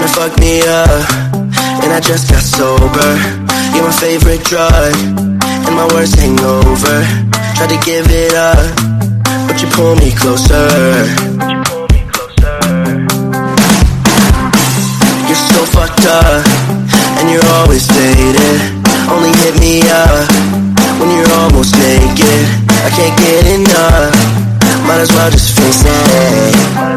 to fuck me up, and I just got sober. You're my favorite drug, and my worst hangover. Tried to give it up, but you pull me closer. You're so fucked up, and you're always faded. Only hit me up when you're almost naked. I can't get enough, might as well just face it.